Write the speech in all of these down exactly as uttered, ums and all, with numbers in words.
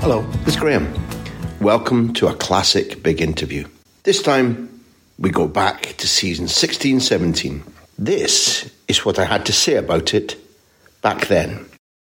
Hello, it's Graham. Welcome to a classic big interview. This time, we go back to season sixteen seventeen. This is what I had to say about it back then.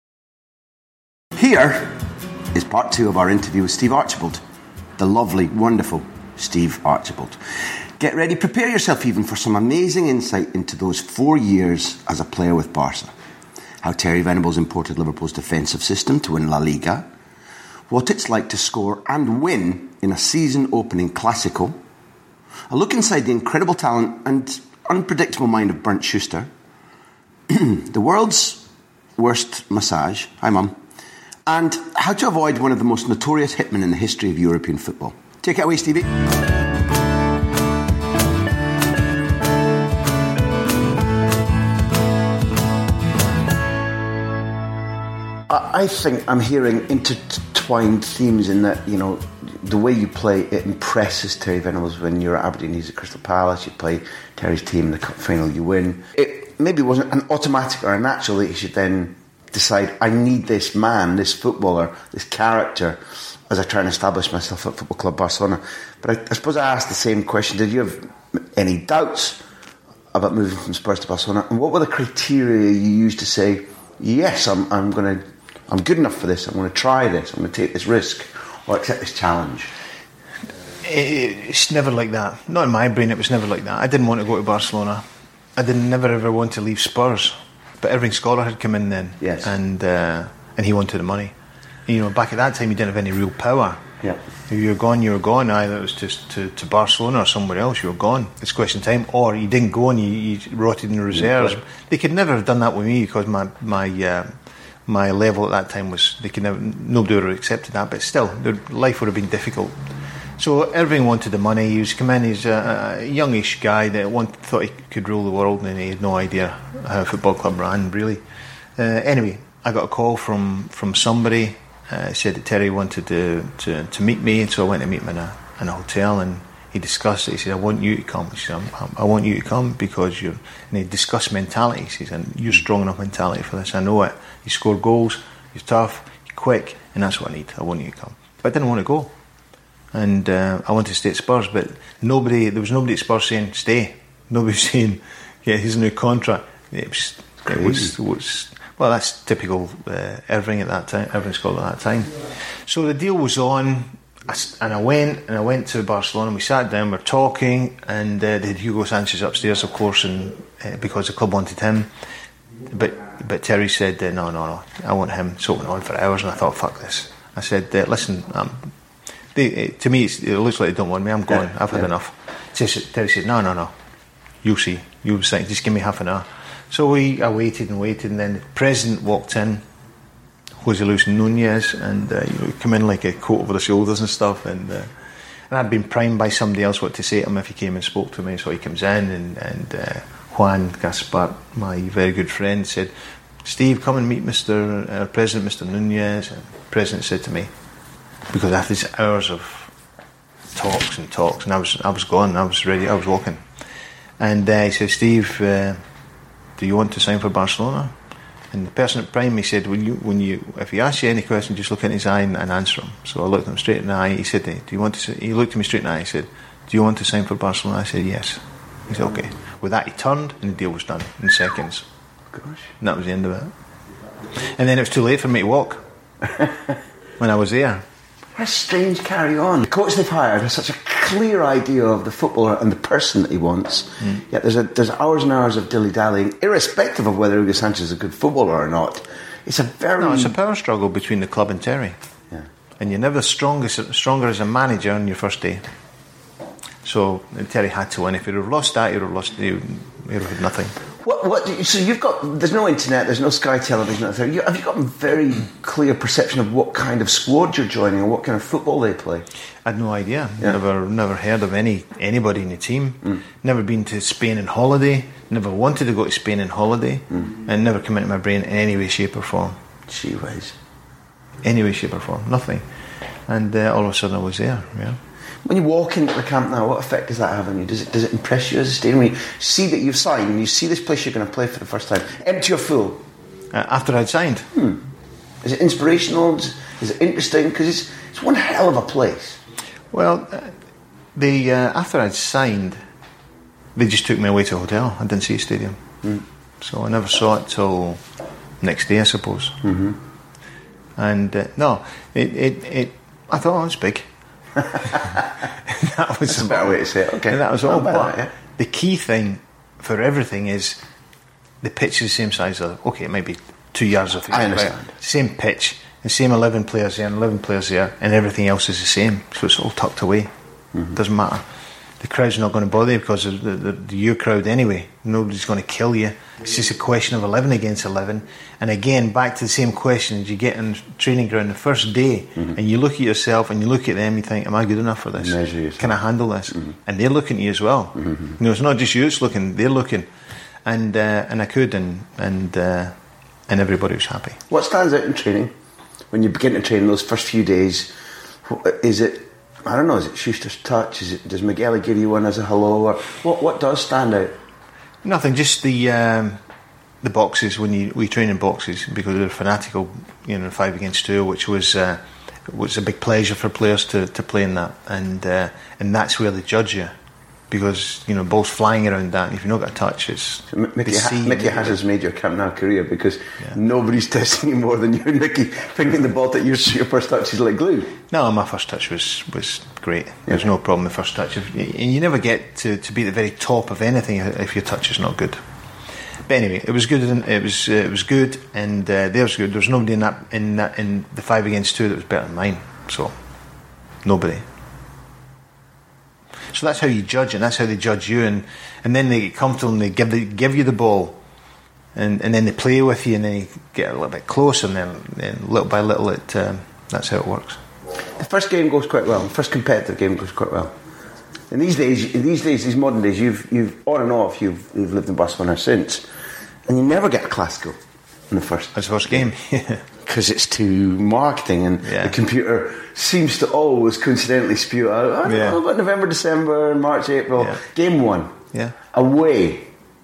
Here is part two of our interview with Steve Archibald. The lovely, wonderful Steve Archibald. Get ready, prepare yourself even for some amazing insight into those four years as a player with Barca. How Terry Venables imported Liverpool's defensive system to win La Liga. What it's like to score and win in a season-opening Clásico. A look inside the incredible talent and unpredictable mind of Bernd Schuster. The world's worst massage. Hi, Mum. And how to avoid one of the most notorious hitmen in the history of European football. Take it away, Stevie. I think I'm hearing intertwined themes in that, you know, the way you play, it impresses Terry Venables. When you're at Aberdeen, he's at Crystal Palace, you play Terry's team in the cup final, you win. It maybe wasn't an automatic or a natural that he should then decide, I need this man, this footballer, this character, as I try and establish myself at Football Club Barcelona. But I, I suppose I asked the same question. Did you have any doubts about moving from Spurs to Barcelona? And what were the criteria you used to say, yes, I'm, I'm going to... I'm good enough for this, I'm going to try this, I'm going to take this risk or accept this challenge? It's never like that. Not in my brain, it was never like that. I didn't want to go to Barcelona. I didn't never ever want to leave Spurs. But Irving Scholar had come in then, yes. and uh, and he wanted the money. And, you know, back at that time, you didn't have any real power. Yeah. If you were gone, you were gone. Either it was just to, to Barcelona or somewhere else, you were gone. It's a question of time. Or you didn't go and you, you rotted in the reserves. Yeah. They could never have done that with me because my... my uh, My level at that time was, they could never, nobody would have accepted that, but still, their life would have been difficult. So Irving wanted the money. He was come in, he's a, a youngish guy that want, thought he could rule the world, and he had no idea how a football club ran, really. Uh, anyway, I got a call from, from somebody, uh, said that Terry wanted to, to, to meet me, and so I went to meet him in a, in a hotel, and he discussed it. He said, I want you to come. He said, I want you to come because you're... And he discussed mentality. He said, you're strong enough mentality for this. I know it. You score goals, you're tough, you're quick, and that's what I need. I want you to come. But I didn't want to go. And uh, I wanted to stay at Spurs, but nobody, there was nobody at Spurs saying, stay. Nobody was saying, yeah, here's a new contract. It was... It was, it was well, that's typical uh, Irving at that time, Irving Scott at that time. So the deal was on... And I went, and I went to Barcelona, and we sat down, we were talking, and uh, they had Hugo Sanchez upstairs, of course, and uh, because the club wanted him. But but Terry said, uh, no, no, no, I want him. So it went on for hours, and I thought, fuck this. I said, uh, listen, um, they, uh, to me, it's, it looks like they don't want me, I'm going, yeah, I've had yeah. enough. Terry said, no, no, no, you'll see, you'll see, just give me half an hour. So we, I waited and waited, and then the president walked in, Jose Luis Nunez, and uh, you know, come in like a coat over the shoulders and stuff, and uh, and I'd been primed by somebody else what to say to him if he came and spoke to me. So he comes in, and, and uh, Juan Gaspar, my very good friend, said, Steve, come and meet Mister Uh, President, Mister Nunez. And the President said to me, because after these hours of talks and talks, and I was I was gone, I was ready, I was walking, and uh, he said, Steve, uh, do you want to sign for Barcelona? And the person at Prime, he said, when you, when you, if he asks you any question, just look in his eye and, and answer him. So I looked at him straight in the eye. He said, do you want to say, he looked at me straight in the eye. He said, do you want to sign for Barcelona? I said, yes. He said, okay. With that, he turned, and the deal was done in seconds. Gosh. And that was the end of it. And then it was too late for me to walk when I was there. What a strange carry on. The coach they've hired has such a clear idea of the footballer and the person that he wants. Mm. Yet there's a, there's hours and hours of dilly-dallying, irrespective of whether Hugo Sanchez is a good footballer or not. It's a very... No, it's a power struggle between the club and Terry. Yeah. And you're never strongest, stronger as a manager on your first day. So Terry had to win. If he'd have lost that, he'd have lost... He'd have had nothing. What? What? So you've got... There's no internet, there's no Sky Television out there. You, have you got a very clear perception of what kind of squad you're joining or what kind of football they play? I had no idea. Yeah. Never never heard of any anybody in the team. Mm. Never been to Spain on holiday. Never wanted to go to Spain on holiday. Mm. And never come into my brain in any way, shape or form. Gee whiz. Any way, shape or form. Nothing. And uh, all of a sudden I was there, yeah. When you walk into the camp now, what effect does that have on you? Does it does it impress you as a stadium? When you see that you've signed and you see this place you're going to play for the first time, empty or full? Uh, after I'd signed? Hmm. Is it inspirational? Is it interesting? Because it's, it's one hell of a place. Well, uh, the, uh, after I'd signed, they just took me away to a hotel. I didn't see a stadium. Mm. So I never saw it till next day, I suppose. Mm-hmm. And uh, no, it, it, it, I thought, oh, it's big. That was That's a better way to say it. Okay. And that was all. But that, yeah. the key thing for everything is the pitch is the same size. Of, okay, it might be two yards or three. I understand. Same pitch, the same eleven players there and eleven players there, and everything else is the same. So it's all tucked away. Mm-hmm. Doesn't matter. The crowd's not going to bother you because of the, the, the your crowd anyway. Nobody's going to kill you. It's just a question of eleven against eleven. And again, back to the same questions you get in training ground the first day, mm-hmm. and you look at yourself and you look at them, you think, am I good enough for this? Measure yourself. Can I handle this? Mm-hmm. And they're looking at you as well. Mm-hmm. You know, it's not just you that's looking, they're looking. And uh, and I could, and and uh, and everybody was happy. What stands out in training? When you begin to train those first few days, is it, I don't know, is it Schuster's touch? Is it, does Miguel give you one as a hello? Or what what does stand out? Nothing, just the um, the boxes. When you we train in boxes because they're fanatical, you know, five against two, which was uh, was a big pleasure for players to, to play in that, and uh, and that's where they judge you. Because, you know, balls flying around that, and if you've not got a touch, it's... So Mickey, ha- Mickey has made your Camp Nou career because yeah. nobody's testing you more than you and Mickey, thinking the ball that your, your first touch is like glue. No, my first touch was, was great. There's yeah. no problem with first touch. If, and you never get to, to be at the very top of anything if your touch is not good. But anyway, it was good. It was uh, it was good, and uh, theirs good. There was nobody in that in that in the five against two that was better than mine. So nobody. So that's how you judge it. That's how they judge you, and, and then they get comfortable and they give the, give you the ball, and, and then they play with you, and then you get a little bit closer, and then, then little by little, it um, that's how it works. The first game goes quite well. The first competitive game goes quite well. In these days, in these days, these modern days, you've you've on and off, you've you've lived in Barcelona since, and you never get a Clásico in the first. That's the first game, because it's too marketing, and yeah. the computer seems to always coincidentally spew out, I don't yeah. know about November, December, March, April. Yeah. Game one, yeah, away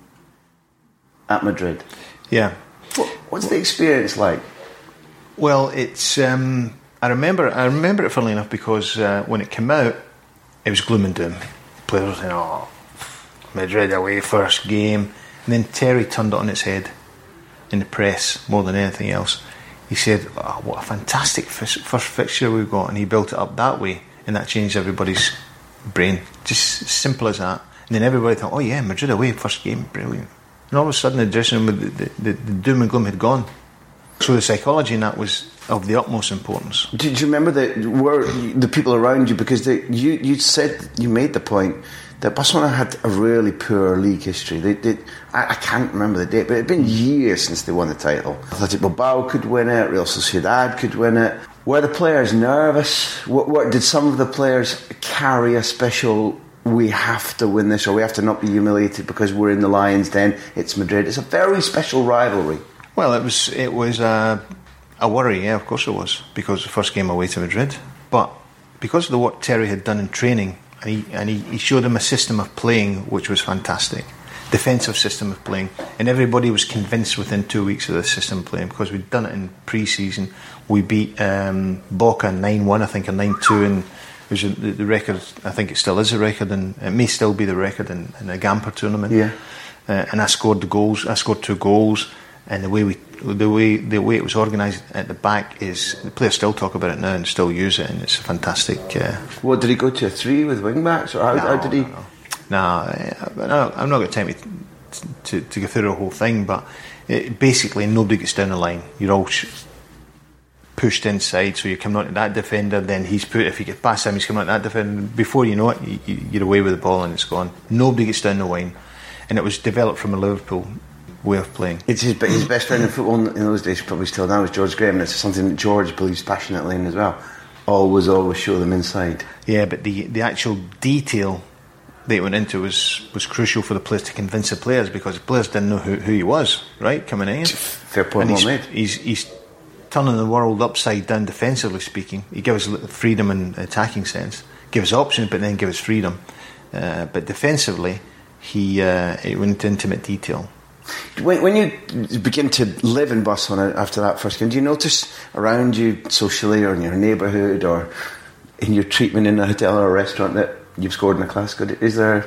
at Madrid. Yeah, what, what's the experience like? Well, it's um, I remember I remember it funnily enough because uh, when it came out, it was gloom and doom. Players were saying, "Oh, Madrid away first game," and then Terry turned it on its head in the press more than anything else. He said, oh, what a fantastic first fixture we've got, and he built it up that way, and that changed everybody's brain, just as simple as that. And then everybody thought, oh yeah, Madrid away, first game, brilliant. And all of a sudden the dressing room, the, the, the, the doom and gloom had gone. So the psychology in that was of the utmost importance. Did you remember the were the people around you, because they, you you said, you made the point that Barcelona had a really poor league history. They, they, I, I can't remember the date, but it had been years since they won the title. Athletic Bilbao could win it, Real Sociedad could win it. Were the players nervous? What, what did some of the players carry a special, we have to win this, or we have to not be humiliated because we're in the Lions Den, it's Madrid? It's a very special rivalry. Well, it was it was a, a worry, yeah, of course it was, because the first game away to Madrid. But because of the what Terry had done in training, and he and he, he showed them a system of playing which was fantastic, defensive system of playing, and everybody was convinced within two weeks of the system of playing, because we'd done it in pre-season. We beat um, Boca nine one, I think, or nine two, and it was a, the, the record. I think it still is a record, and it may still be the record in, in a Gamper tournament. Yeah, uh, and I scored the goals. I scored two goals. And the way we, the way the way it was organised at the back is, the players still talk about it now and still use it, and it's a fantastic. Uh, what did he go to, a three with wing backs, or how, no, how did he? No, no. no I'm not going to time to, to to go through the whole thing, but it, basically nobody gets down the line. You're all sh- pushed inside, so you're coming on to that defender. Then he's put. If you get past him, he's coming on to that defender. Before you know it, you, you're away with the ball and it's gone. Nobody gets down the line, and it was developed from a Liverpool way of playing. It's his, his best friend in football in those days, probably still now, is George Graham, and it's something that George believes passionately in as well. Always, always show them inside. Yeah, but the, the actual detail that went into was, was crucial for the players to convince the players, because the players didn't know who, who he was, right, coming in. Fair point, well made. He's, he's turning the world upside down, defensively speaking. He gives us freedom in attacking sense, gives options, but then gives freedom. Uh, but defensively, he uh, it went into intimate detail. When, when you begin to live in Barcelona after that first game, do you notice around you socially or in your neighbourhood or in your treatment in a hotel or a restaurant that you've scored in a Clásico? Is there...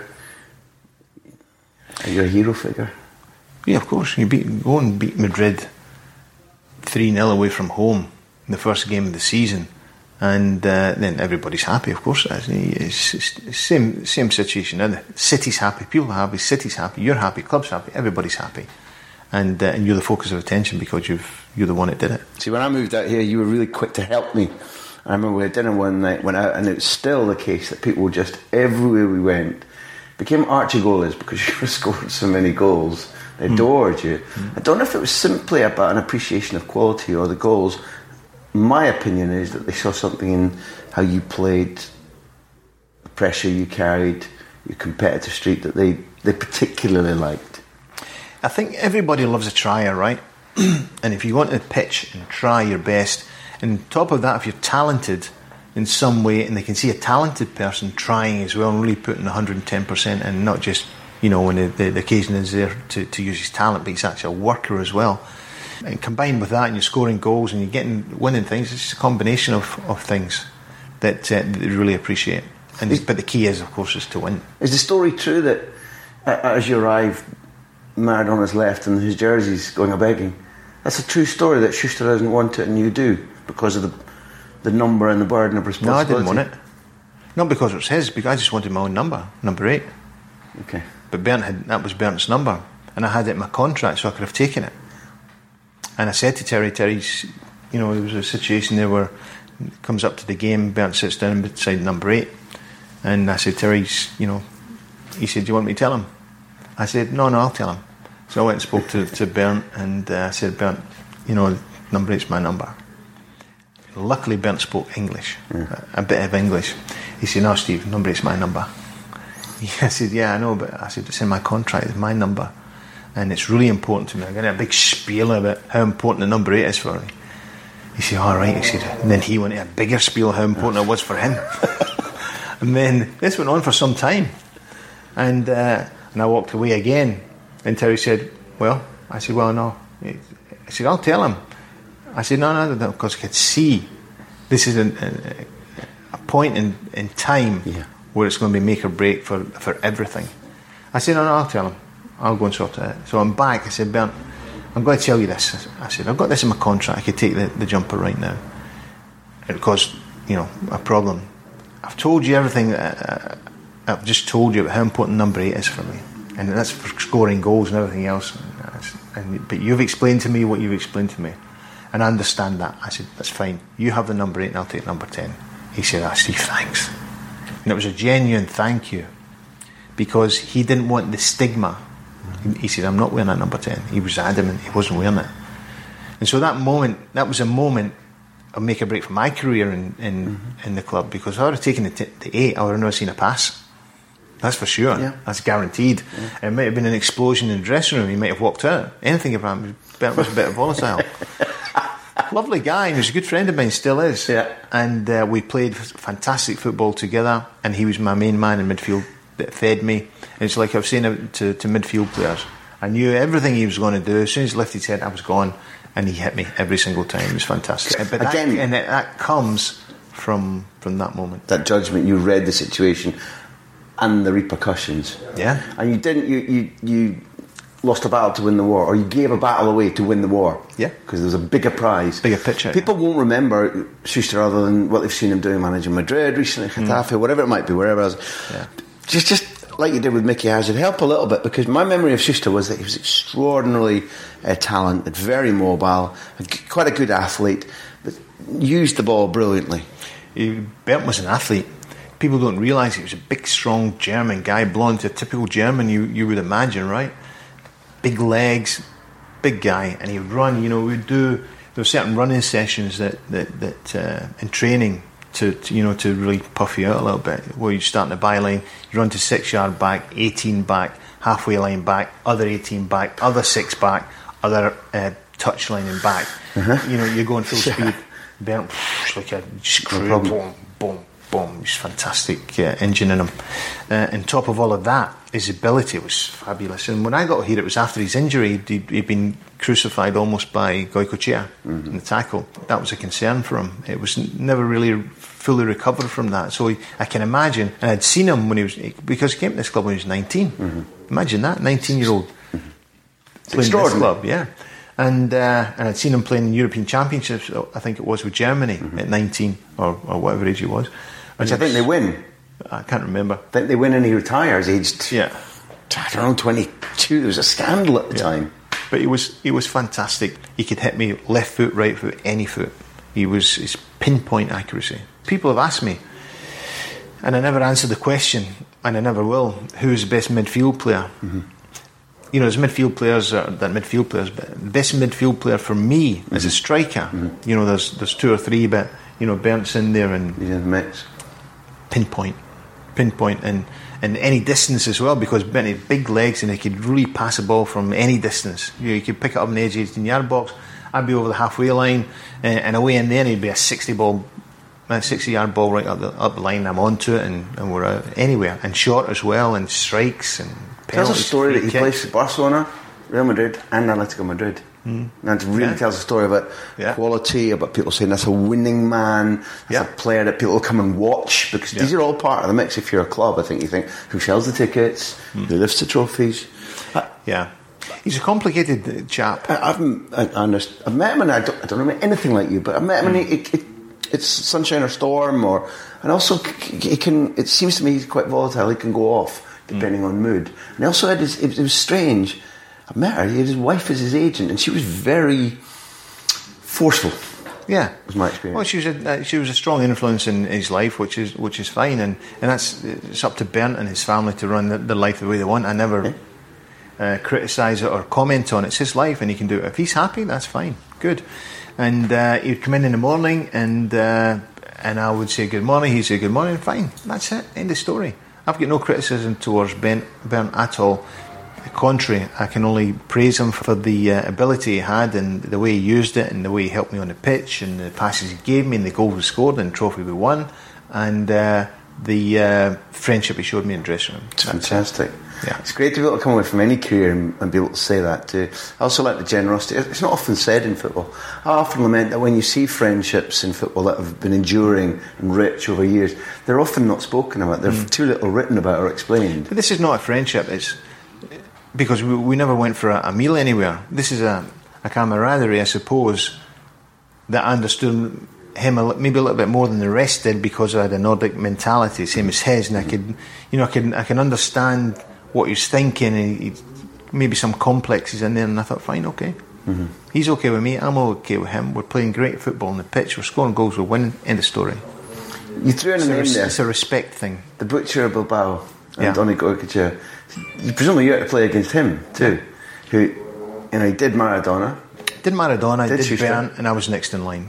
Are you a hero figure? Yeah, of course. You beat, go and beat Madrid three nil away from home in the first game of the season, and uh, then everybody's happy, of course. It's, it's, it's same same situation. And the city's happy, people are happy, city's happy, you're happy, club's happy, everybody's happy, and uh, and you're the focus of attention because you've you're the one that did it. See, when I moved out here, you were really quick to help me. I remember we had dinner one night, went out, and it was still the case that people just everywhere we went became Archie goalies because you were scoring so many goals. They adored mm. you. Mm. I don't know if it was simply about an appreciation of quality or the goals. My opinion is that they saw something in how you played, the pressure you carried, your competitive streak that they, they particularly liked. I think everybody loves a trier, right? And if you want to pitch and try your best, and on top of that, if you're talented in some way and they can see a talented person trying as well and really putting one hundred ten percent and not just, you know, when the, the, the occasion is there to, to use his talent, but he's actually a worker as well. And combined with that, and you're scoring goals and you're getting winning things, it's just a combination of, of things that, uh, that they really appreciate. And is, but the key is, of course, is to win. Is the story true that uh, as you arrive, Maradona's left and his jersey's going a begging? That's a true story that Schuster doesn't want it and you do because of the the number and the burden of responsibility? No, I didn't want it. Not because it was his, because I just wanted my own number, number eight. Okay. But Bernd had, that was Bernd's number, and I had it in my contract, so I could have taken it. And I said to Terry, Terry's, you know, there was a situation there where it comes up to the game, Bernd sits down beside number eight, and I said, Terry's, you know, he said, do you want me to tell him? I said, no, no, I'll tell him. So I went and spoke to, to Bernd, and uh, I said, Bernd, you know, number eight's my number. Luckily, Bernd spoke English, yeah. a, a bit of English. He said, no, Steve, number eight's my number. I said, yeah, I know, but I said, it's in my contract, it's my number, and it's really important to me. I'm going to have a big spiel about how important the number eight is for me. He said, all right, he said, and then he went to a bigger spiel how important it was for him. And then this went on for some time, and uh, and I walked away again, and Terry said, well, I said, well, no. I said, I'll tell him. I said, no, no, no, because I could see this is a, a, a point in, in time yeah. where it's going to be make or break for, for everything. I said, no, no, I'll tell him. I'll go and sort it out. So I'm back. I said, Bernd, I'm going to tell you this. I said, I've got this in my contract. I could take the, the jumper right now. It caused, you know, a problem. I've told you everything. Uh, I've just told you about how important number eight is for me. And that's for scoring goals and everything else. And, but you've explained to me what you've explained to me. And I understand that. I said, that's fine. You have the number eight and I'll take number ten. He said, ah, Steve, thanks. And it was a genuine thank you. Because he didn't want the stigma. Mm-hmm. He, he said, I'm not wearing that number ten. He was adamant he wasn't wearing it. And so that moment, that was a moment of make or break for my career in in, mm-hmm. in the club. Because if I would have taken the, t- the eight, I would have never seen a pass. That's for sure. Yeah. That's guaranteed. Yeah. It might have been an explosion in the dressing room. He might have walked out. Anything about him. Bernd was a bit volatile. Lovely guy. He was a good friend of mine, still is. Yeah. And uh, we played fantastic football together. And he was my main man in midfield that fed me. And it's like I was saying to, to midfield players. I knew everything he was going to do. As soon as he lifted his head, I was gone. And he hit me every single time. It was fantastic. But that, Again, and it, that comes from from that moment. That judgment. You read the situation and the repercussions. Yeah. And you didn't. You you you lost a battle to win the war, or you gave a battle away to win the war. Yeah. Because there was a bigger prize, bigger picture. People won't remember Schuster other than what they've seen him doing, managing Madrid recently, Getafe, mm. whatever it might be, wherever else. Yeah. Just just like you did with Mickey Hazard, help a little bit, because my memory of Schuster was that he was extraordinarily uh, talented, very mobile, quite a good athlete, but used the ball brilliantly. He, Bernd was an athlete. People don't realise he was a big, strong German guy, blonde, a typical German you, you would imagine, right? Big legs, big guy, and he'd run. You know, we'd do. There were certain running sessions that that, that uh, in training to, to you know to really puff you out a little bit. Where you start in the byline, you run to six yard back, eighteen back, halfway line back, other eighteen back, other six back, other uh, touch line and back. Uh-huh. You know, you're going full speed. Bernd, like a screw, boom, boom. boom, he's fantastic uh, engine in him. Uh, and top of all of that, his ability was fabulous. And when I got here, it was after his injury. He'd, he'd been crucified almost by Goicoechea mm-hmm. in the tackle. That was a concern for him. It was never really fully recovered from that. So he, I can imagine, and I'd seen him when he was, because he came to this club when he was nineteen. Mm-hmm. Imagine that, nineteen-year-old mm-hmm. playing this club, yeah. And uh, and I'd seen him playing European Championships, I think it was with Germany mm-hmm. at nineteen, or, or whatever age he was. Which I think they win. I can't remember. I think they win and he retires aged, yeah. I don't know, twenty-two. It was a scandal at the yeah. time. But he was he was fantastic. He could hit me left foot, right foot, any foot. He was his pinpoint accuracy. People have asked me, and I never answered the question, and I never will, who's the best midfield player? Mm-hmm. You know, there's midfield players, uh, that midfield players, but the best midfield player for me mm-hmm. as a striker, mm-hmm. you know, there's there's two or three, but, you know, Berndt's in there and... He's in the mix. Pinpoint. Pinpoint, and, and any distance as well, because Bernd had big legs and he could really pass a ball from any distance. You know, you could pick it up in the edge of the eighteen-yard box, I'd be over the halfway line, and, and away in there, and he'd be a sixty ball, a sixty-yard ball right up the, up the line, I'm onto it, and, and we're out anywhere. And short as well, and strikes, and... Tells a story that he kicks. Plays for Barcelona, Real Madrid and Atletico Madrid. Mm. And it really yeah. tells a story about yeah. quality, about people saying that's a winning man, that's yeah. a player that people will come and watch, because yeah. these are all part of the mix. If you're a club, I think you think, who sells the tickets, mm. who lifts the trophies. Uh, yeah. He's a complicated chap. I, I've, I, I understand, I've met him, and I don't, I don't know anything like you, but I've met him mm. and it, it, it's sunshine or storm, or and also he can. It seems to me he's quite volatile. He can go off depending mm. on mood. And he also had his, it was strange, I met her, he had his wife as his agent, and she was very forceful. Yeah, was my experience. Well, she was a uh, she was a strong influence in his life, which is which is fine, and, and that's it's up to Bernd and his family to run the, the life the way they want. I never yeah. uh, criticise it or comment on it. It's his life, and he can do it. If he's happy, that's fine, good. And uh, he'd come in in the morning, and uh, and I would say good morning. He'd say good morning. Fine, that's it. End of story. I've got no criticism towards Bernd, Bernd at all. Contrary, I can only praise him for the uh, ability he had, and the way he used it, and the way he helped me on the pitch, and the passes he gave me, and the goals we scored, and the trophy we won, and uh, the uh, friendship he showed me in the dressing room. It's fantastic. Yeah. It's great to be able to come away from any career and, and be able to say that too. I also like the generosity. It's not often said in football. I often lament that when you see friendships in football that have been enduring and rich over years, they're often not spoken about. They're mm. too little written about or explained. But this is not a friendship. It's because we, we never went for a, a meal anywhere. This is a, a camaraderie, I suppose, that I understood him a, maybe a little bit more than the rest did, because I had a Nordic mentality, same as his, and I could, you know, I can I can understand what he's thinking, and he, maybe some complexes in there, and I thought, fine, okay. Mm-hmm. He's okay with me, I'm okay with him. We're playing great football on the pitch, we're scoring goals, we're winning. End of story. You threw in a name res- there. It's a respect thing. The Butcher of Bilbao, and yeah. Donny Goicoechea. Presumably you had to play against him too. Who, you know, he did Maradona. Did Maradona, did, did Bernd, and I was next in line.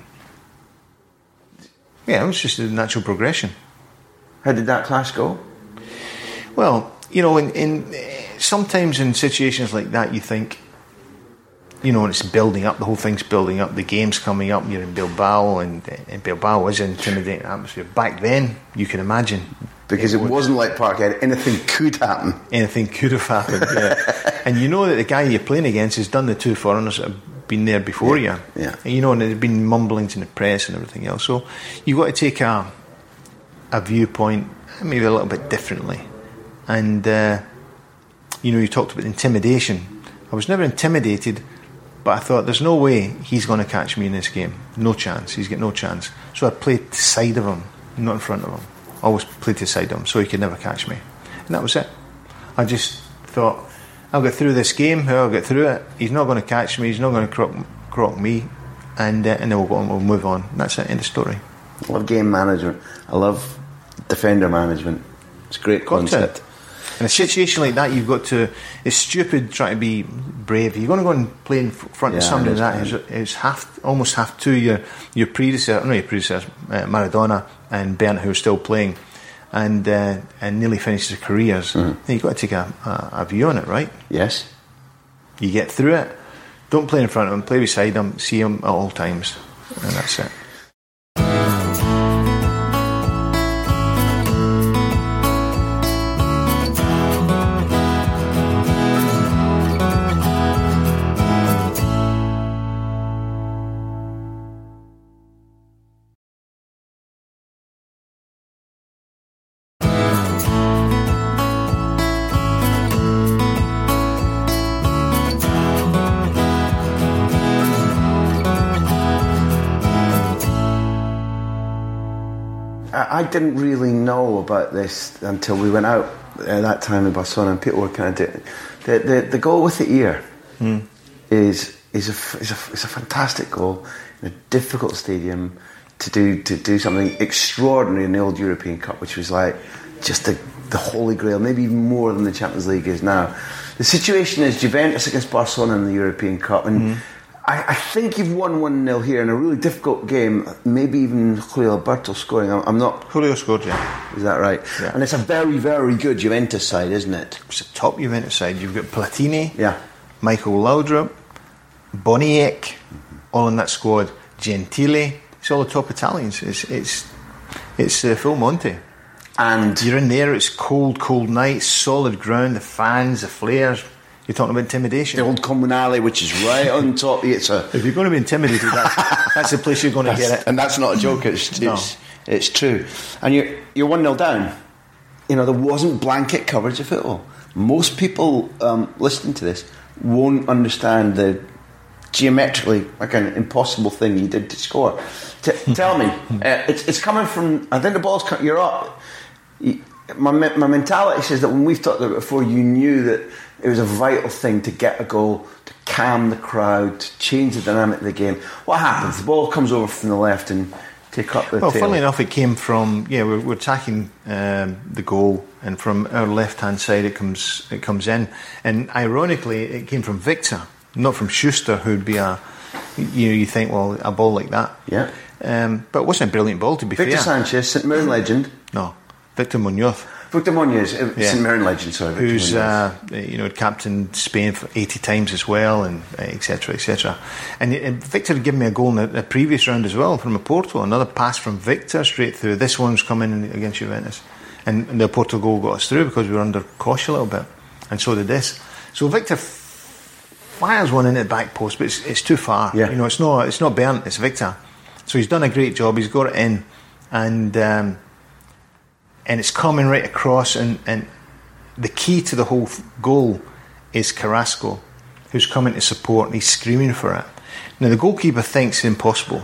Yeah, it was just a natural progression. How did that clash go? Well, you know, in, in sometimes in situations like that, you think, you know, it's building up, the whole thing's building up, the game's coming up, you're in Bilbao, and, and Bilbao is an intimidating atmosphere. Back then, you can imagine. Because it, it wasn't like Parkhead, anything could happen. Anything could have happened, yeah. And you know that the guy you're playing against has done the two foreigners that have been there before yeah. you. Yeah. And, you know, and there's been mumblings in the press and everything else. So you've got to take a, a viewpoint maybe a little bit differently. And, uh, you know, you talked about intimidation. I was never intimidated, but I thought there's no way he's going to catch me in this game. No chance. He's got no chance. So I played to the side of him, not in front of him. Always played to the side of him, so he could never catch me. And that was it. I just thought, I'll get through this game, I'll get through it. He's not going to catch me, he's not going to crock, crock me, and uh, and then we'll go on, we'll move on. And that's it, end of story. I love game management. I love defender management. It's a great concept. In a situation like that, you've got to. It's stupid trying to be brave. You're going to go and play in front yeah, of somebody that is, is half, almost half to your your predecessor, no, your predecessor, uh, Maradona and Bernd, who are still playing, and uh, and nearly finished their careers. Mm. Then you've got to take a, a, a view on it, right? Yes. You get through it. Don't play in front of them. Play beside them. See them at all times, and that's it. I didn't really know about this until we went out at that time in Barcelona, and people were kind of doing the the, the goal with the ear mm. is is a is a is a fantastic goal in a difficult stadium to do to do something extraordinary in the old European Cup, which was like just the the holy grail, maybe even more than the Champions League is now. The situation is Juventus against Barcelona in the European Cup, and mm. I, I think you've won one nil here in a really difficult game, maybe even Julio Alberto scoring. I'm, I'm not... Julio scored, yeah. Is that right? Yeah. And it's a very, very good Juventus side, isn't it? It's a top Juventus side. You've got Platini, yeah. Michael Laudrup, Boniek, mm-hmm. all in that squad. Gentile, it's all the top Italians. It's it's it's uh, full Monty. And you're in there, it's cold, cold night, solid ground, the fans, the flares. You're talking about intimidation. The old Comunale, which is right on top. It's a, if you're going to be intimidated, that's, that's the place you're going to get it. And that's not a joke, it's no. it's, it's true. And you're, you're one nil down. You know, there wasn't blanket coverage of football. Most people um, listening to this won't understand the geometrically like an impossible thing you did to score. T- tell me, uh, it's, it's coming from, I think the ball's coming, you're up. You, my, my mentality says that when we've talked about it before, you knew that it was a vital thing to get a goal, to calm the crowd, to change the dynamic of the game. What happens? The ball comes over from the left and take up the well, tail. funnily enough, it came from, yeah, we're, we're attacking um, the goal, and from our left-hand side it comes it comes in. And ironically, it came from Victor, not from Schuster, who'd be a, you know, you think, well, a ball like that. Yeah. Um, but it wasn't a brilliant ball, to be Victor fair. Victor Sanchez, Saint Mirren legend. No, Victor Munoz. Victor Munoz, uh, yeah. Saint Mirren legend, sorry. Victor Who's, uh, you know, captained Spain for eighty times as well, and et cetera, et cetera. And, and Victor had given me a goal in the, the previous round as well from Oporto. Another pass from Victor straight through. This one's coming in against Juventus. And, and the Oporto goal got us through because we were under Koch a little bit. And so did this. So Victor f- fires one into the back post, but it's, it's too far. Yeah. You know, it's not, it's not Bernd, it's Victor. So he's done a great job. He's got it in. And... Um, and it's coming right across, and, and the key to the whole f- goal is Carrasco, who's coming to support, and he's screaming for it. Now the goalkeeper thinks it's impossible.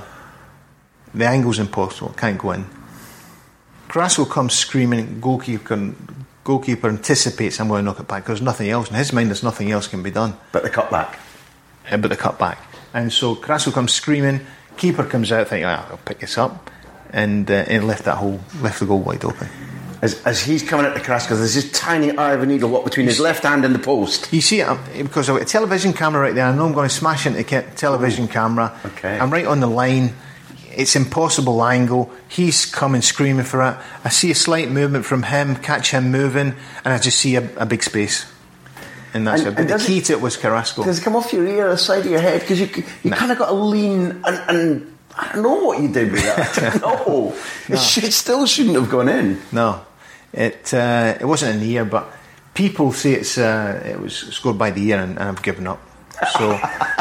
The angle's impossible, can't go in. Carrasco comes screaming, goalkeeper goalkeeper anticipates I'm going to knock it back. There's nothing else. In his mind, there's nothing else can be done. But the cut back. Uh, but the cut back. And so Carrasco comes screaming, keeper comes out thinking, ah, I'll pick this up, and, uh, and left that hole, left the goal wide open. As, as he's coming at the Carrasco, there's this tiny eye of a needle what between his left hand and the post. You see it, because I've got a television camera right there. I know I'm going to smash into the television camera. Okay. I'm right on the line. It's impossible angle. He's coming screaming for it. I see a slight movement from him, catch him moving, and I just see a, a big space. And that's and, it. But and the key it, to it was Carrasco. Does it come off your ear or the side of your head? Because you, you nah. kind of got to lean and... and I don't know what you did with that. I don't know. no. It, should, it still shouldn't have gone in. No. It uh, it wasn't in the ear, but people say it's uh, it was scored by the ear, and, and I've given up. So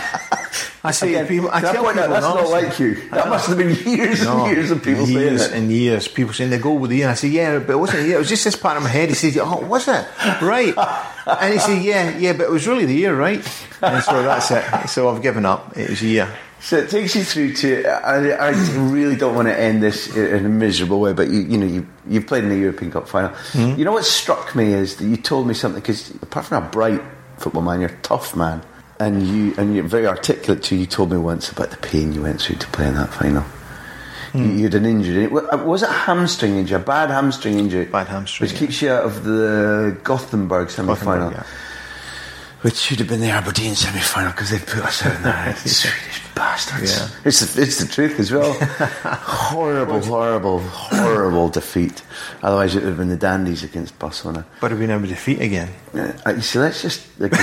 I say, Again, people, I tell people, out, that's honestly, not like you. That must have been years no, and years of people years saying it. and years. People saying they go with the ear. I say, yeah, but it wasn't the ear. It was just this part of my head. He says, oh, was it? Right. And he said, yeah, yeah, but it was really the ear, right? And so that's it. So I've given up. It was the ear. So it takes you through to. I, I really don't want to end this in a miserable way, but you, you know, you you've played in the European Cup final. Mm-hmm. You know what struck me is that you told me something, because apart from a bright football man, you're a tough man, and you and you're very articulate too. You told me once about the pain you went through to play in that final. Mm. You, you had an injury. Was it a hamstring injury? A bad hamstring injury? Bad hamstring, which yeah. keeps you out of the Gothenburg semi-final. Gothenburg, yeah. Which should have been the Aberdeen semi-final because they put us out in there. Swedish bastards. Yeah. It's the, it's the truth as well. horrible, horrible, horrible defeat. Otherwise, it would have been the Dandies against Barcelona. But it would have been a defeat again. Uh, you see, let's just. Like,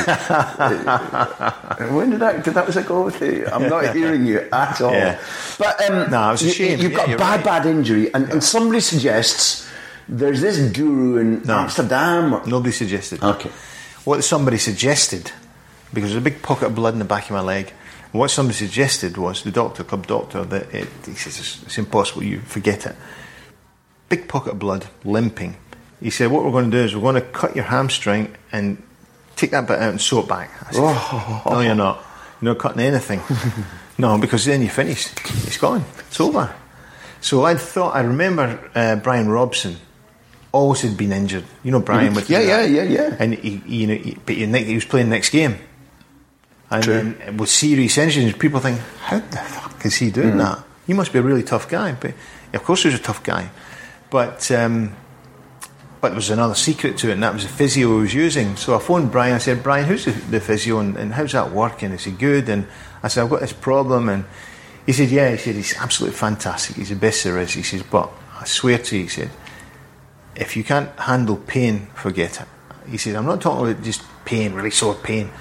uh, when did that? Did that was a goal with you? I'm not hearing you at all. Yeah. But um, no, it was a shame. You, you've got yeah, a bad, right. bad injury, and, yeah. and somebody suggests there's this guru in no. Amsterdam. Or, Nobody suggested. Okay. What somebody suggested, because there's a big pocket of blood in the back of my leg, what somebody suggested was, the doctor, club doctor, that it, he says it's, it's impossible, you forget it. Big pocket of blood, limping. He said, what we're going to do is we're going to cut your hamstring and take that bit out and sew it back. I said, oh. No, you're not. You're not cutting anything. No, because then you're finished. It's gone. It's over. So I thought, I remember uh, Brian Robson always had been injured. You know Brian? With yeah, yeah, yeah, yeah. And he, he, you know, he, but he, he was playing next game. And True. then with serious injuries, people think, how the fuck is he doing mm-hmm. that? He must be a really tough guy. But of course he was a tough guy. But um, but there was another secret to it, and that was the physio he was using. So I phoned Brian. I said, Brian, who's the, the physio, and, and how's that working? Is he good? And I said, I've got this problem. And he said, yeah. He said, he's absolutely fantastic. He's the best there is. He says, but I swear to you, he said, if you can't handle pain, forget it. He said, I'm not talking about just pain, really sore pain.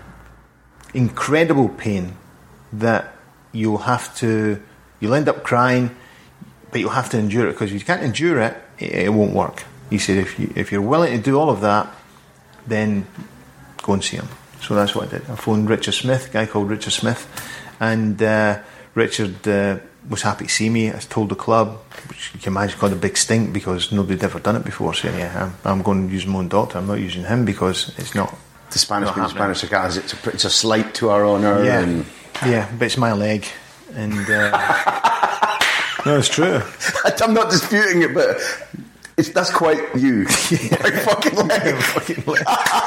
Incredible pain that you'll have to, you'll end up crying, but you'll have to endure it, because if you can't endure it, it, it won't work. He said, if you if you're willing to do all of that, then go and see him. So that's what I did. I phoned Richard Smith, a guy called Richard Smith, and uh, Richard uh, was happy to see me. I told the club, which you can imagine called a big stink, because nobody had ever done it before, saying, yeah, I'm, I'm going to use my own doctor, I'm not using him, because it's not. The Spanish being Spanish cigars, it's a, it's a slight to our honour. Yeah, and yeah, but it's my leg. And uh, no, it's true. I'm not disputing it, but it's, that's quite you. Yeah. My fucking leg. fucking leg.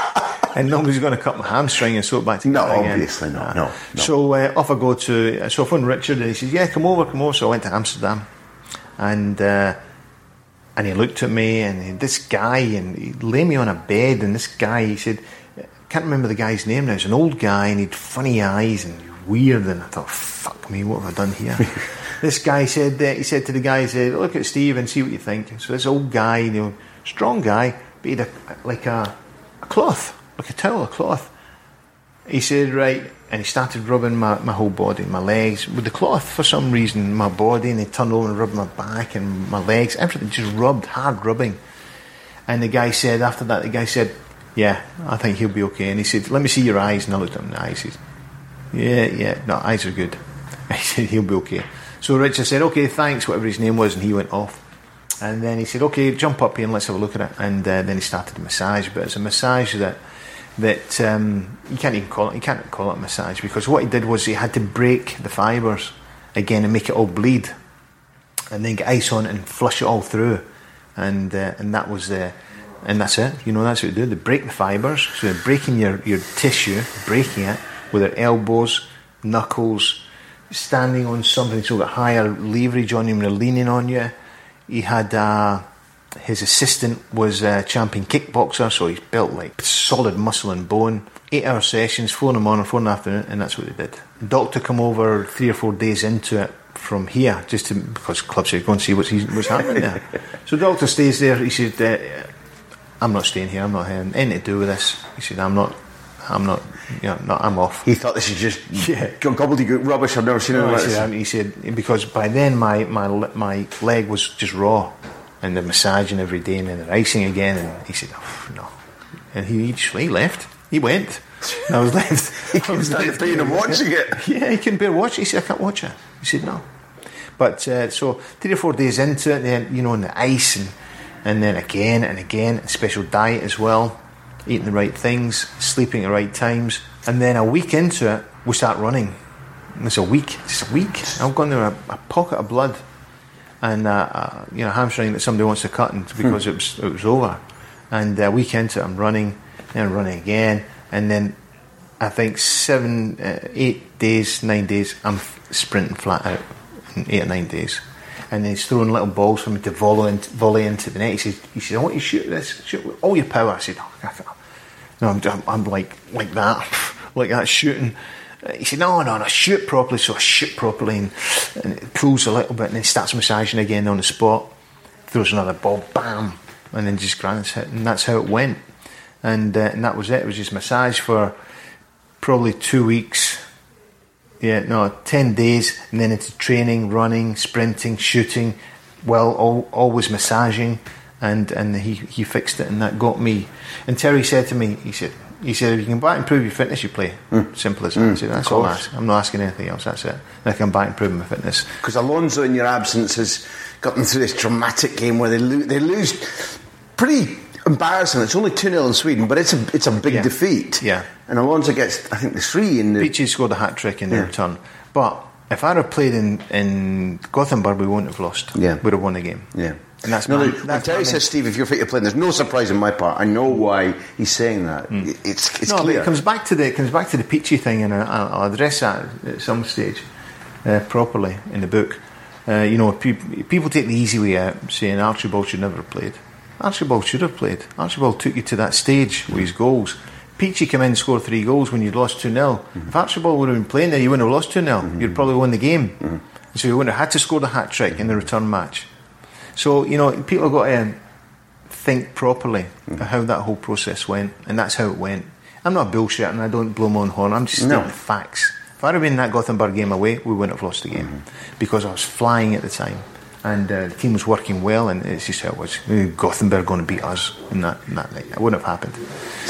And nobody's going to cut my hamstring and sew it back together. No, again. obviously not. No, no. So uh, off I go to. So I phoned Richard, and he says, "Yeah, come over, come over." So I went to Amsterdam, and uh, and he looked at me, and he, this guy, and he lay me on a bed, and this guy, he said, I can't remember the guy's name now. He's an old guy, and he had funny eyes and weird. And I thought, "Fuck me, what have I done here?" This guy said, uh, he said to the guy, he said, "Look at Steve and see what you think." So this old guy, you know, strong guy, but he had a, like a, a cloth, like a towel, a cloth. He said, right, and he started rubbing my, my whole body, my legs, with the cloth for some reason, my body, and he turned over and rubbed my back and my legs, everything, just rubbed, hard rubbing. And the guy said, after that, the guy said, "Yeah, I think he'll be okay." And he said, "Let me see your eyes." And I looked at him in the eyes. He said, "Yeah, yeah, no, eyes are good." He said, "He'll be okay." So Richard said, "Okay, thanks," whatever his name was, and he went off. And then he said, "Okay, jump up here and let's have a look at it." And uh, then he started a massage, but it's a massage that that um, you can't even call it. You can't call it a massage, because what he did was he had to break the fibres again and make it all bleed, and then get ice on it and flush it all through, and uh, and that was the. Uh, And that's it. You know, that's what they do. They break the fibres. So they're breaking your, your tissue, breaking it with their elbows, knuckles, standing on something so got higher leverage on you when they're leaning on you. He had uh, his assistant was a champion kickboxer, so he's built like solid muscle and bone. Eight hour sessions, four in the morning, four in the afternoon, and that's what they did. The doctor come over three or four days into it from here, just to, because club said, "Go and see what's, what's happening there." So the doctor stays there. He said, uh, "I'm not staying here. I'm not having anything to do with this." He said, "I'm not, I'm not, you know, no, I'm off." He thought this is just yeah. gobbledygook rubbish. I've never seen no, it like he this. said, he said, because by then my, my my leg was just raw, and they're massaging every day, and then they're icing again. And he said, "Oh, no," and he, he just he left. He went. And I was left. He couldn't stand the pain of watching it. Yeah, he couldn't bear watching. He said, "I can't watch it." He said, "No." But uh, so three or four days into it, then you know, in the ice and. And then again and again, a special diet as well, eating the right things, sleeping at the right times. And then a week into it, we start running. And it's a week, just a week. I've gone there a, a pocket of blood, and uh, uh, you know, hamstring that somebody wants to cut, and because hmm. it was it was over. And a week into it, I'm running, then running again, and then I think seven, uh, eight days, nine days, I'm sprinting flat out in eight or nine days. And then he's throwing little balls for me to volley into, volley into the net. He says, he says, "I want you to shoot this, shoot with all your power." I said, "Oh, I can't." No, I'm, I'm, I'm like like that, like that shooting. He said, "No, no, no, shoot properly." So I shoot properly, and, and it pulls a little bit, and then starts massaging again on the spot. Throws another ball, bam, and then just grants it, and that's how it went. And uh, and that was it. It was just massage for probably two weeks. Yeah, no, ten days, and then into training, running, sprinting, shooting, well, all, always massaging, and, and he, he fixed it, and that got me. And Terry said to me, he said, he said, "If you can back improve your fitness, you play." Mm. Simple as that. Mm, I said, "That's all I'm asking. I'm not asking anything else. That's it. And I can back improve my fitness." Because Alonso, in your absence, has got them through this dramatic game where they lose. They lose pretty embarrassing. It's only two nil in Sweden, but it's a it's a big yeah. defeat. Yeah. And Alonso gets, I think, the three in the. Peachy scored a hat trick in the yeah. return, but if I'd have played in, in Gothenburg, we wouldn't have lost. Yeah. We'd have won the game. Yeah. And that's no, my, the, that's Terry says, Steve, if you're fit to play, there's no surprise on my part. I know why he's saying that. Mm. It's, it's no, clear. But it comes back to the it comes back to the Peachy thing, and I'll, I'll address that at some stage uh, properly in the book. Uh, you know, pe- people take the easy way out, saying Archibald should never have played. Archibald should have played. Archibald took you to that stage with his goals. Peachy came in and scored three goals when you'd lost two nil. Mm-hmm. If Archibald would have been playing there, you wouldn't have lost two nil. Mm-hmm. You'd probably won the game. Mm-hmm. So you wouldn't have had to score the hat-trick in the return match. So, you know, people have got to think properly mm-hmm. of how that whole process went, and that's how it went. I'm not bullshitting, and I don't blow my own horn. I'm just stating no. facts. If I'd have been in that Gothenburg game away, we wouldn't have lost the game mm-hmm. because I was flying at the time, and uh, the team was working well, and it's just how it was. Gothenburg going to beat us in that, in that night. It wouldn't have happened.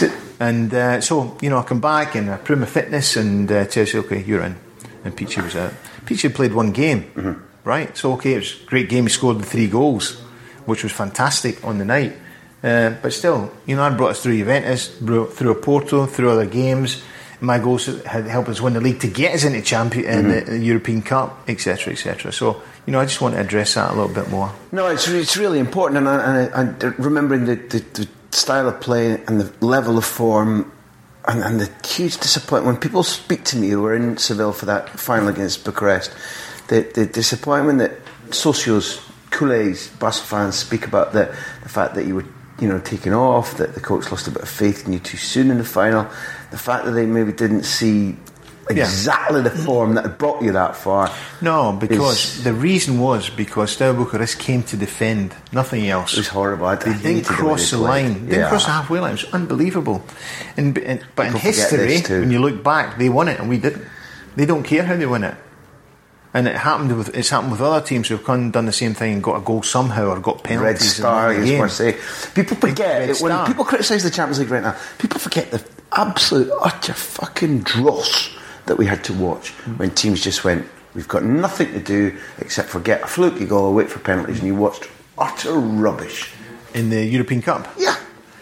And uh, so, you know, I come back and I prove my fitness, and uh, Chelsea, okay, you're in. And Peachy was out. Peachy played one game, mm-hmm. right? So, okay, it was a great game. He scored the three goals, which was fantastic on the night. Uh, but still, you know, I brought us through Juventus, through Porto, through other games. My goals had helped us win the league to get us into champion in mm-hmm. the, the European Cup, et cetera, et cetera. So, you know, I just want to address that a little bit more. No, it's it's really important, and, I, and, I, and remembering the, the, the style of play and the level of form, and, and the huge disappointment when people speak to me who were in Seville for that final against Bucharest, the, the disappointment that socios, culés, Barca fans speak about the the fact that you were, you know, taken off, that the coach lost a bit of faith in you too soon in the final, the fact that they maybe didn't see exactly yeah. the form that had brought you that far. No, because the reason was because Steaua Bucharest came to defend, nothing else. It was horrible. I they didn't cross the line. They didn't yeah. cross the halfway line. It was unbelievable. And, and but People in history, when you look back, they won it and we didn't. They don't care how they win it. And it happened with it's happened with other teams who've come done the same thing and got a goal somehow or got penalties. Red Star, I just want to say. People forget it, when Star. people criticise the Champions League right now. People forget the absolute utter fucking dross that we had to watch mm. when teams just went, we've got nothing to do except for get a fluky goal or wait for penalties, and you watched utter rubbish in the European Cup. Yeah,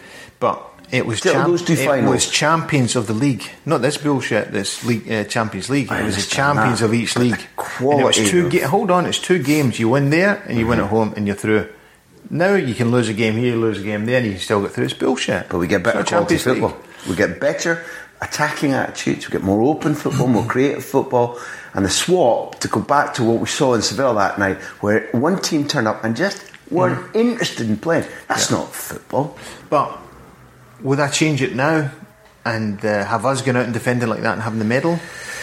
but it was champ- it finals. was champions of the league, not this bullshit. This league, uh, Champions League. I it was the champions that. of each league. And it was two. Ga- hold on, it's two games. You win there and you mm-hmm. win at home, and you're through. Now you can lose a game here, you lose a game there, and you can still get through. It's bullshit. But we get better quality football. League. We get better attacking attitudes, we get more open football, more creative football, and the swap, to go back to what we saw in Seville that night, where one team turned up and just weren't mm. interested in playing. That's yeah. not football. But would I change it now and uh, have us going out and defending like that and having the medal?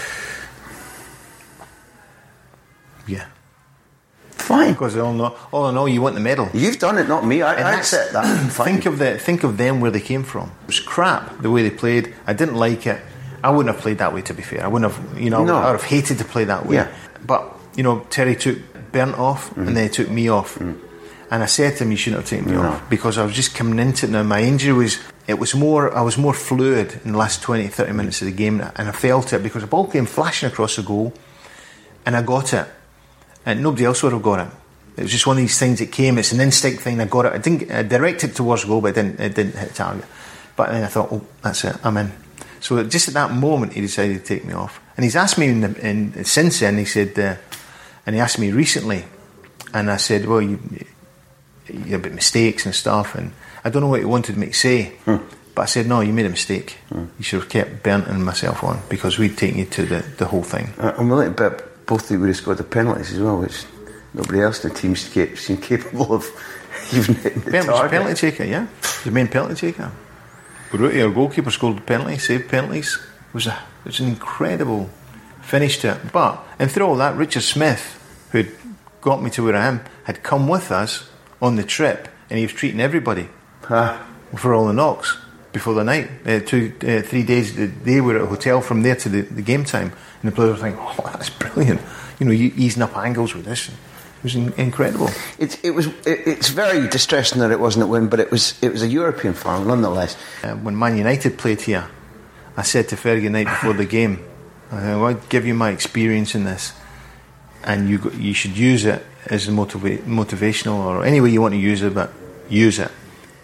Yeah. Fine. Because all in all, all in all, you want the medal. You've done it, not me. I, I accept that. Fine. Think of the think of them where they came from. It was crap the way they played. I didn't like it. I wouldn't have played that way, to be fair. I wouldn't have, you know, no. I would have hated to play that way. Yeah. But you know, Terry took Bernd off, mm-hmm. and then he took me off. Mm. And I said to him, "You shouldn't have taken me no. off," because I was just coming into it now. My injury was it was more. I was more fluid in the last twenty, thirty minutes of the game, and I felt it because the ball came flashing across the goal, and I got it, and nobody else would have got it. It was just one of these things that came. It's an instinct thing. I got it. I didn't I directed it towards the goal, but it didn't. It didn't hit target. But then I thought, oh, that's it. I'm in. So just at that moment, he decided to take me off. And he's asked me in, the, in since then. He said, uh, and he asked me recently, and I said, well, you, you have mistakes and stuff, and I don't know what he wanted me to say. Hmm. But I said, no, you made a mistake. Hmm. You should have kept Bernd and myself on because we'd taken you to the, the whole thing. Uh, I'm willing to bet both of you would have scored the penalties as well, which nobody else in the team seemed capable of even hitting the Bernd target. was a penalty taker, yeah. The main penalty taker. Baruti, our goalkeeper, scored the penalty, saved penalties. It was, a, it was an incredible finish to it. But, and through all that, Richard Smith, who got me to where I am, had come with us on the trip, and he was treating everybody huh. for all the knocks before the night. Uh, two, uh, three days, they were at a hotel from there to the, the game time, and the players were thinking, oh, that's brilliant. You know, easing up angles with this. It was in, incredible. It, it was. It, it's very distressing that it wasn't a win, but it was. It was a European final, nonetheless. Uh, when Man United played here, I said to Fergie the night before the game, "I'll give you my experience in this, and you you should use it as a motiva- motivational or any way you want to use it, but use it."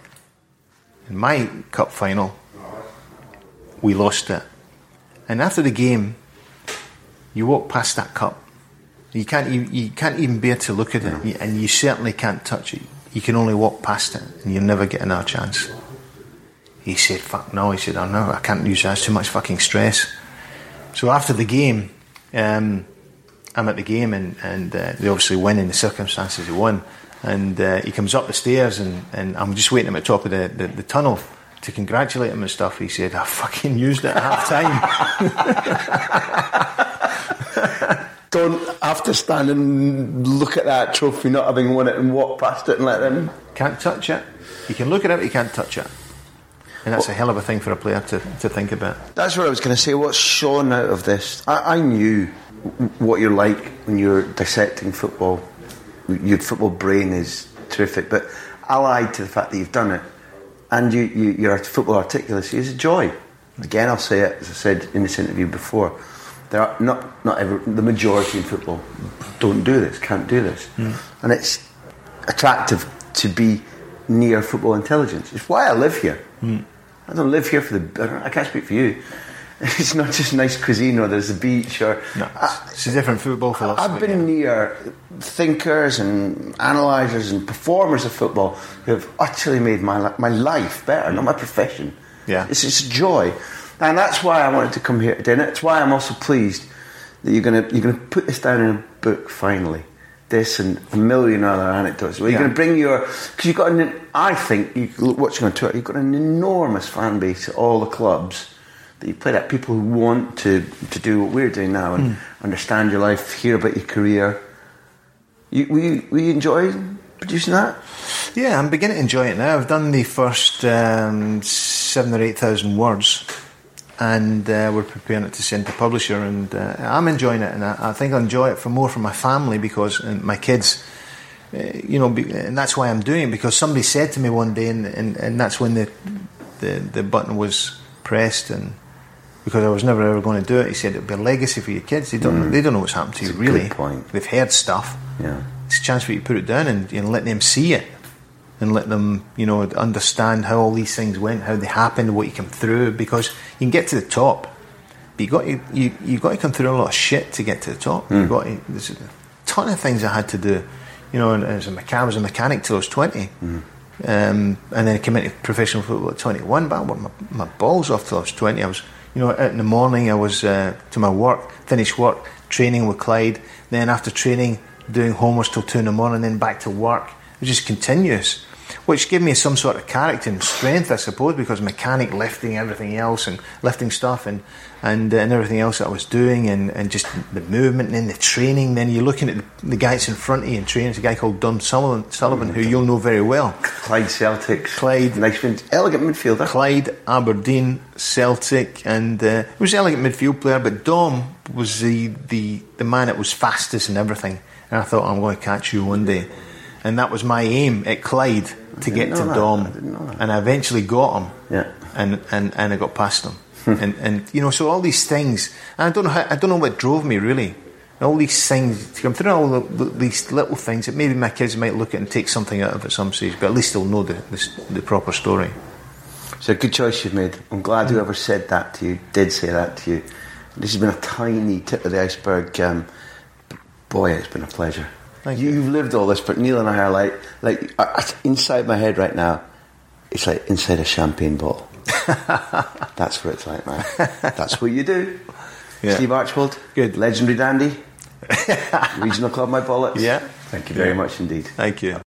In my cup final, we lost it, and after the game, you walk past that cup. You can't you, you can't even bear to look at it, no. And you certainly can't touch it. You can only walk past it, and you'll never get another chance. He said, fuck no. He said, oh no, I can't use that. It's too much fucking stress. So after the game, um, I'm at the game, and, and uh, they obviously win in the circumstances they won. And uh, he comes up the stairs, and, and I'm just waiting at the top of the, the, the tunnel to congratulate him and stuff. He said, I fucking used it at half time. Don't have to stand and look at that trophy not having won it and walk past it and let them. Can't touch it. You can look at it, but you can't touch it. And that's well, a hell of a thing for a player to, to think about. That's what I was going to say. What's shown out of this, I, I knew what you're like when you're dissecting football. Your football brain is terrific, but allied to the fact that you've done it, and you, you, your football articulacy is a joy. Again, I'll say it, as I said in this interview before, there are not not every, the majority in football don't do this, can't do this, mm. and it's attractive to be near football intelligence. It's why I live here. Mm. I don't live here for the. I can't speak for you. It's not just nice cuisine or there's a beach or. No, it's, it's a different football philosophy. I've been near thinkers and analysers and performers of football who have utterly made my my life better, not my profession. Yeah, it's it's a joy, and that's why I wanted to come here today. And that's why I'm also pleased that you're gonna you're gonna put this down in a book finally. This and a million other anecdotes. Well, you're yeah. going to bring your because you've got an. I think you watching on Twitter, you've got an enormous fan base at all the clubs that you play at. People who want to, to do what we're doing now and mm. understand your life, hear about your career. You, we we enjoy producing that. Yeah, I'm beginning to enjoy it now. I've done the first um, seven or eight thousand words, and uh, we're preparing it to send to publisher, and uh, I'm enjoying it, and I, I think I enjoy it for more for my family because and my kids, uh, you know, be, and that's why I'm doing it because somebody said to me one day, and, and, and that's when the, the the button was pressed, and because I was never ever going to do it, he said it'd be a legacy for your kids. They don't mm. they don't know what's happened to it's you really. Good point. They've heard stuff. Yeah, it's a chance for you to put it down and you know, let them see it. And let them, you know, understand how all these things went, how they happened, what you come through. Because you can get to the top, but you got to, you you got to come through a lot of shit to get to the top. Mm. You got to, there's a ton of things I had to do, you know. And as a mechanic, I was a mechanic till I was twenty, mm. um, and then I came into professional football at twenty-one. But I worked my, my balls off till I was twenty. I was, you know, out in the morning I was uh, to my work, finish work, training with Clyde. Then after training, doing homework till two in the morning, then back to work. It was just continuous. Which gave me some sort of character and strength, I suppose, because mechanic lifting everything else and lifting stuff and and, uh, and everything else that I was doing and, and just the movement and then the training. Then you're looking at the, the guys in front of you and training. It's a guy called Don Sullivan, Sullivan mm, who you'll know very well. Clyde Celtic. Clyde. Nice, elegant midfielder. Clyde, Aberdeen, Celtic, and uh, he was an elegant midfield player, but Dom was the, the, the man that was fastest and everything. And I thought, I'm going to catch you one day. And that was my aim at Clyde, to get to that. Dom. I didn't know that. And I eventually got him. Yeah. And, and, and I got past him. and and you know, so all these things, and I don't know how, I don't know what drove me really. All these things to come through, all the, the, these little things that maybe my kids might look at and take something out of at some stage, but at least they'll know the the, the proper story. It's a good choice you've made. I'm glad mm. whoever said that to you did say that to you. This has been a tiny tip of the iceberg. Um, boy, it's been a pleasure. Thank you. you. You've lived all this, but Neil and I are like, like uh, inside my head right now, it's like inside a champagne bottle. That's what it's like, man. That's what you do. Yeah. Steve Archbold, good, legendary dandy, regional club, my bollocks. Yeah, thank you very yeah. much indeed. Thank you.